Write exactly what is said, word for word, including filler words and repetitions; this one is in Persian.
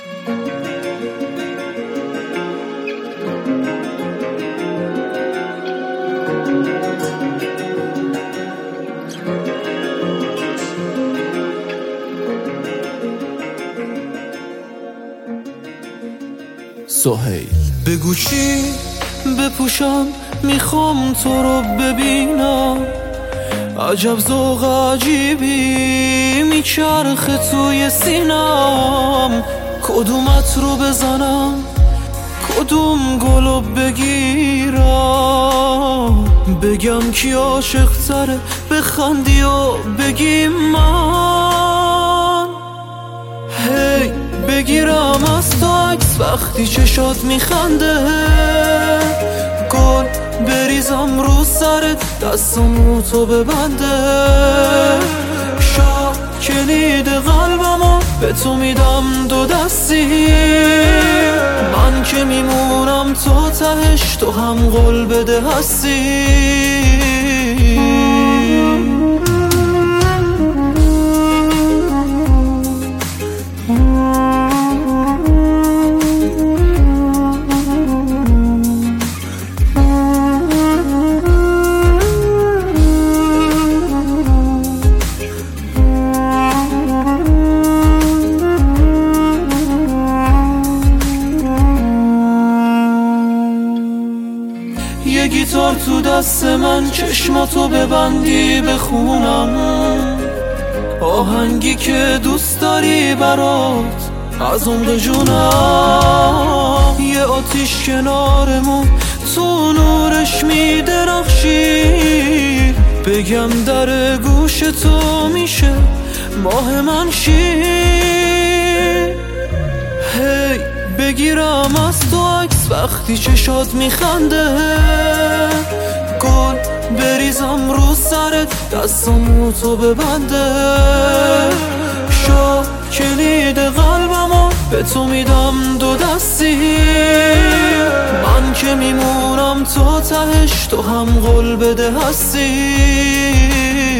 سهیل بگو چی بپوشم، میخوام تو رو ببینم. عجب ذوق عجیبی میچرخه توی سینم. کدومت رو بزنم، کدوم گلو بگیرم، بگم کی عاشق تره، بخندی و بگی من. هی بگیرم از تو عکس وقتی چشات میخنده، گل بریزم رو سرت، دستامو تو ببنده. شا کلید قلبمو به تو میدم دو دستی، من که میمونم تو تهش، تو هم قول بده هستی. یه گیتار تو دست من، چشماتو ببندی بخونم آهنگی که دوست داری برات از عمق جونم. یه آتیش کنارمون تو نورش میدرخشی، بگم در گوش تو میشه ماه من شی. هی بگیرم از تو عکس وقتی چشات میخنده، گل بریزم رو سرت، دستامو تو ببنده. شا کلید قلبمو به تو میدم دو دستی، من که میمونم تو تهش، تو هم قول بده هستی.